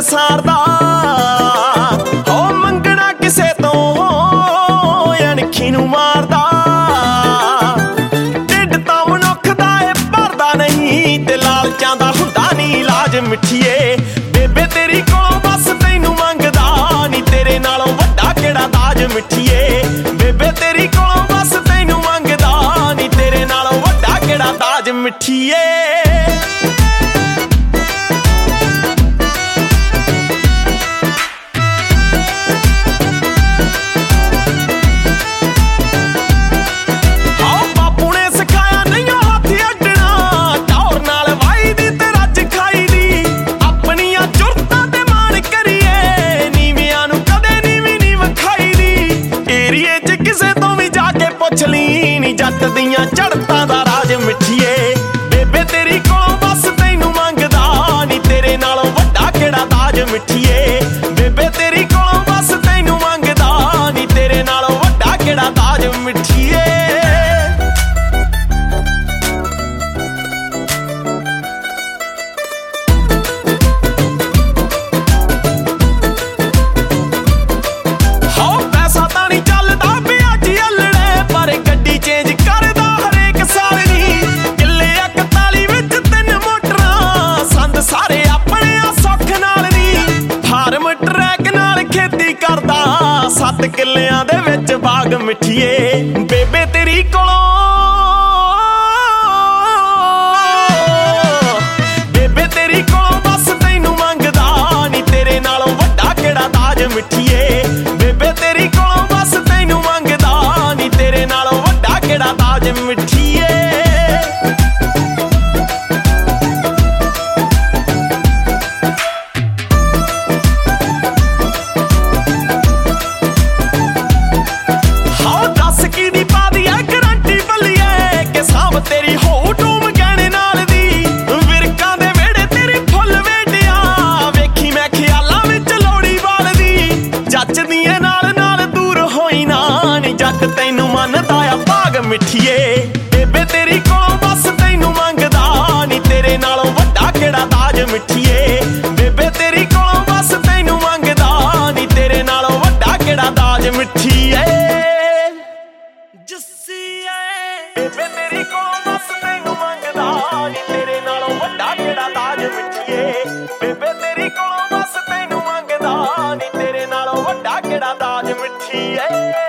ਸਾਰਦਾ ਹੋ ਮੰਗਣਾ ਕਿਸੇ ਤੋਂ ਅਣਖੀ ਨੂੰ ਮਾਰਦਾ ਢਿੱਡ ਤਾਂ ਮਨੁੱਖ ਦਾ ਏ ਭਰਦਾ ਨਹੀਂ ਤੇ ਲਾਲਚਾਂ ਦਾ ਹੁੰਦਾ ਨਹੀਂ ਇਲਾਜ ਮਿੱਠੀਏ ਬੇਬੇ ਤੇਰੀ ਕੋਲੋਂ ਬਸ ਤੈਨੂੰ ਮੰਗਦਾ ਨੀ ਤੇਰੇ ਨਾਲੋਂ ਵੱਡਾ ਕਿਹੜਾ ਦਾਜ ਮਿੱਠੀਏ ਬੇਬੇ ਤੇਰੀ ਕੋਲੋਂ ਬਸ ਤੈਨੂੰ ਮੰਗਦਾ ਨੀ ਤੇਰੇ ਨਾਲੋਂ ਵੱਡਾ ਕਿਹੜਾ ਦਾਜ ਮਿੱਠੀਏ ਜੱਟ ਦੀਆਂ ਚੜ੍ਹਤਾਂ ਦਾ ਰਾਜ ਮਿੱਠੀਏ ਬੇਬੇ ਤੇਰੀ ਕੋਲੋਂ ਬਸ ਤੈਨੂੰ ਮੰਗਦਾ ਨੀ ਤੇਰੇ ਨਾਲੋਂ ਵੱਡਾ ਕਿਹੜਾ ਦਾਜ ਮਿੱਠੀਏ ਬੇਬੇ ਤੇਰੀ ਕੋਲੋਂ ਬਸ ਤੈਨੂੰ ਮੰਗਦਾ ਨੀ ਤੇਰੇ ਨਾਲੋਂ ਵੱਡਾ ਕਿਹੜਾ ਦਾਜ ਮਿੱਠੀਏ ਕਰਦਾ 7 ਕਿੱਲਿਆਂ ਦੇ ਵਿੱਚ ਬਾਗ ਮਿੱਠੀਏ ਬੇਬੇ ਤੇਰੀ ਕੋਲੋਂ ਬਸ ਤੈਨੂੰ ਮੰਗਦਾ ਨੀ ਤੇਰੇ ਨਾਲੋਂ ਵੱਡਾ ਕਿਹੜਾ ਦਾਜ ਮਿੱਠੀਏ ਬੇਬੇ ਤੇਰੀ ਕੋਲੋਂ ਬਸ ਤੈਨੂੰ ਮੰਗਦਾ ਨੀ ਤੇਰੇ ਨਾਲੋਂ ਵੱਡਾ ਕਿਹੜਾ ਦਾਜ ਮਿੱਠੀਏ ਤੇਰੀ ਹੋ ਟੂਮ ਗਹਿਣੇ ਨਾਲ ਦੀ ਵਿਰਕਾਂ ਦੇ ਵਿਹੜੇ ਤੇਰੀ ਫੁੱਲ ਵੇਟਿਆ ਵੇਖੀ ਮੈਂ ਖਿਆਲਾਂ ਵਿੱਚ ਲੋੜੀ ਬਾਲਦੀ ਜੱਚਦੀ ਏ ਨਾਲ ਨਾਲ ਦੂਰ ਹੋਈ ਨਾ ਨੀ ਜੱਟ ਤੈਨੂੰ ਮੰਨਦਾ ਆ ਭਾਗ ਮਿੱਠੀਏ ਬੇਬੇ ਤੇਰੀ ਕੋਲੋਂ ਬਸ ਤੈਨੂੰ ਮੰਗਦਾ ਨੀ ਤੇਰੇ ਨਾਲੋਂ ਵੱਡਾ ਕਿਹੜਾ ਦਾਜ ਮਿੱਠੀਏ ਬੇਬੇ ਤੇਰੀ ਕੋਲੋਂ ਬਸ ਤੈਨੂੰ ਮੰਗਦਾ ਨੀ ਤੇਰੇ ਨਾਲੋਂ ਵੱਡਾ ਕਿਹੜਾ ਦਾਜ ਮਿੱਠੀਏ ਬੇਬੇ ਤੇਰੀ ਕੋਲੋਂ ਬਸ ਤੈਨੂੰ ਮੰਗਦਾ ਨੀ ਤੇਰੇ ਨਾਲੋਂ ਵੱਡਾ ਕਿਹੜਾ ਦਾਜ ਮਿੱਠੀਏ ਬੇਬੇ ਤੇਰੀ ਕੋਲੋਂ ਬਸ ਤੈਨੂੰ ਮੰਗਦਾ ਨੀ ਤੇਰੇ ਨਾਲੋਂ ਵੱਡਾ ਕਿਹੜਾ ਦਾਜ ਮਿੱਠੀਏ